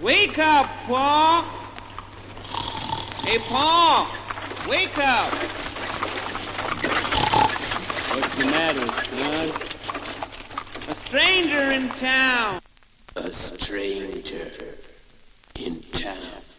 Wake up, Paul! Hey, Paul! Wake up! What's the matter, son? A stranger in town. A stranger in town.